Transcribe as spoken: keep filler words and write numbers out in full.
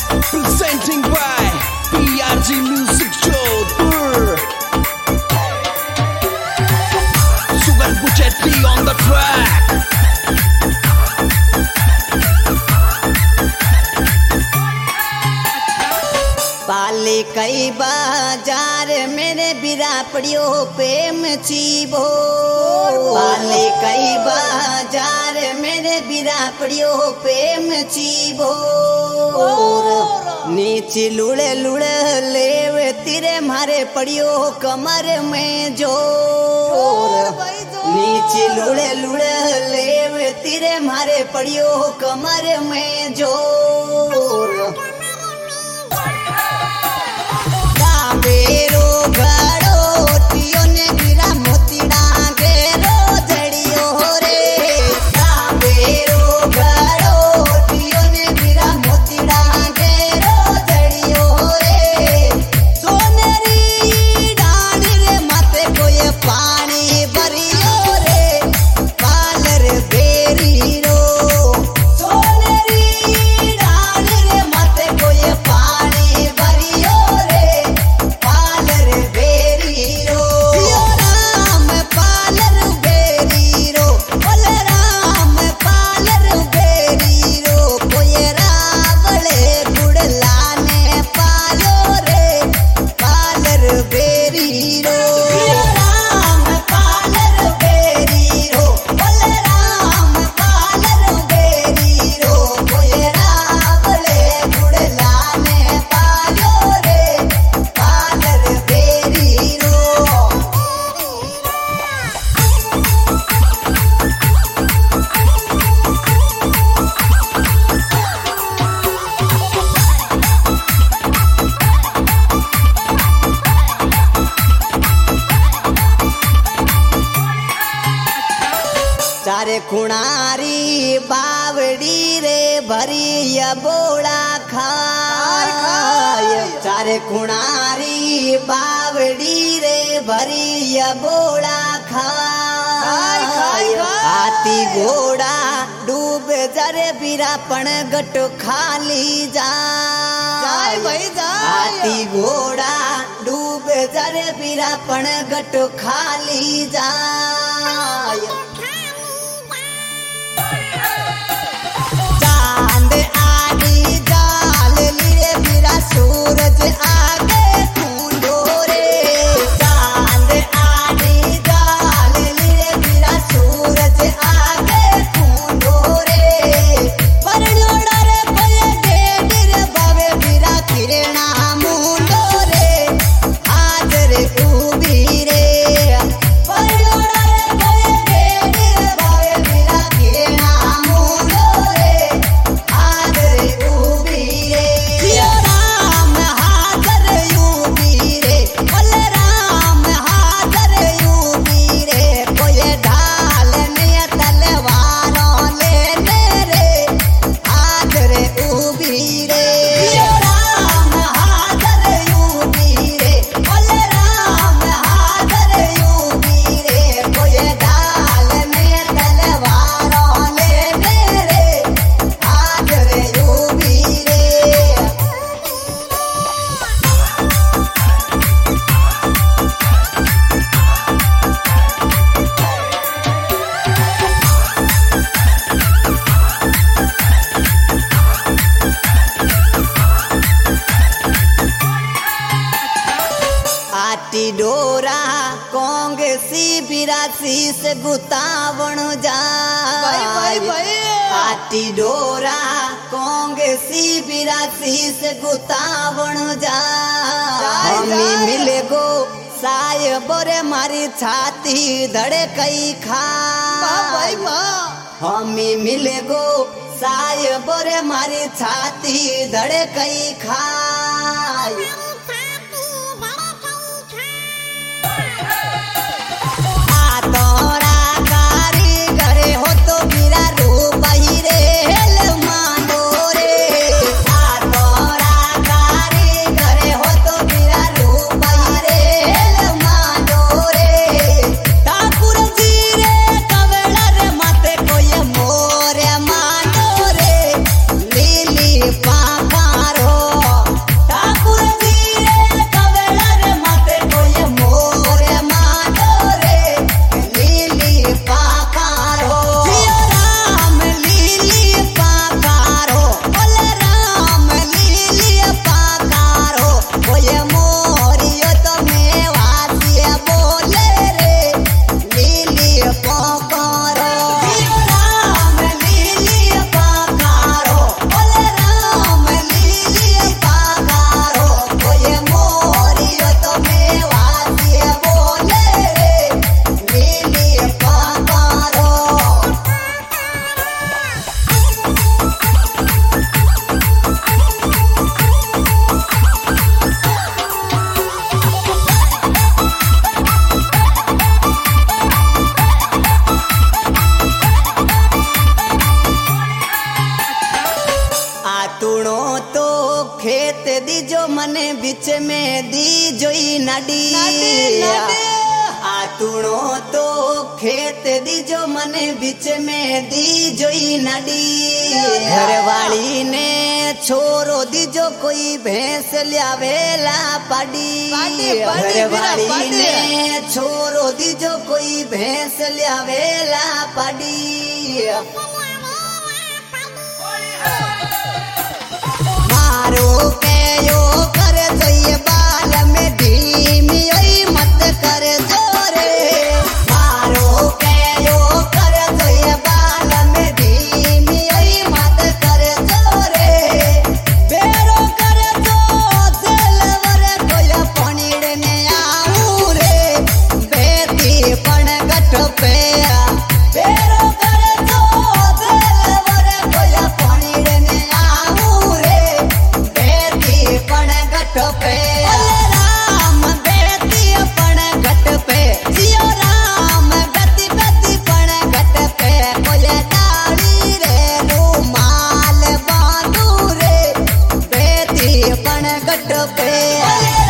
Presenting by P R G Music Jodhpur. Sugar Buchetti on the track. पाले कई बाजार मेरे बिरा पड़ियो प्रेम चीबो। पाले कई बाजार मेरे बिरा पड़ियो प्रेम चीबो। नीचे लुड़े लुड़े लेवे तिरे मारे पड़ियो कमर में जोर। नीचे लुड़े लुड़े लेवे तिरे मारे पड़ियो कमर में जोर। बेरो घड़ो तियो ने गिरा मोतीड़ा गेरो जड़ियो रे। बेरो घड़ो तियो ने गिरा मोतीड़ा गेरो जड़ियो रे। सोनेरी डांड रे माथे कोई पानी भरियो रे। पालर बेरी रो सोनेरी डांड रे माथे कोई पानी भरियो रे। पालर बेरी रो राम पालर बेरी रो बोल राम पालर बेरी रो। कोई रावले गुड़ लाने पालो रे पालर बेरी रो। राम पालर बेरी रो बोल राम पालर बेरी रो। कोई रावले गुड़ लाने पालो रे पालर बेरी रो। चारे खुणारी बावड़ी रे भरी बोड़ा खाय। चारे खुणारी बावड़ी रे भरी बोड़ा खाय। हाथी घोड़ा डूब जरे बिरा पण गट खाली जाय। हाथी घोड़ा डूब जरे बिरा पण गट खाली जाय। चांद आड़ी जाल लीरे बिरा सूरज आगे ढूंढो रे। चांद आड़ी जाल लीरे बिरा सूरज आगे ढूंढो रे। परड़ोड़ा रे कोई डेढ़ बावे बिरा किरणा मुंडो रे। हाजर उबी रे परड़ोड़ा रे कोई डेढ़ बावे बिरा किरणा मुंडो रे। हाजर उबी रे राम हाजर उबी रे बोल राम हाजर उबी रे। कोई ढाल में तलवारों लेने रे हाजर उबी रे। राम हाजर उबी रे बोल राम हाजर उबी रे। कोई ढाल में तलवारों लेने रे हाजर उबी रे। आटी डोरा कोंग सी बिरासी से गुतावण जा। आटी डोरा कोंग सी बिरासी से गुतावण जा। हमी मिले गो साय बोरे मारी छाती धड़े कई खा। हमी मिले गो साय बोरे मारी छाती धड़े कई खाय। आ तोरा कारीगरे हो तो बिरा रूप ही रे हेल मानो रे। आ तोरा कारीगरे हो तो बिरा रूप ही रे हेल मानो रे। ठाकुर जी रे कवड़ा रे माथे कोई मोर मानो रे। लीली पापारो तुणो तो खेत दीजो मने बीच में दीजो ही नडी आ तुणो तो खेत दीजो मने बीच में दीजो ही नडी घर वाली ने छोरो दीजो कोई भैंस लियावेला पाडी घर वाली ने छोरो दीजो कोई भैंस लियावेला पाडी मारो के यो कर दइए बाल में ढीमी ओई मत कर दो रे मारो के यो कर दइए बाल में ढीमी ओई मत कर दो रे बेरो कर दो दिलवर कोया पनीर ने आऊ रे बेटी पण गठ पे बेरो कर दो दिलवर कोया पनीर ने आऊ रे बेटी पण गठ पे राम बेटी पण गठ पे जियो राम गति गति पण गठ पे कोले डाली रे रुमाल बांधू रे बेटी पण गठ पे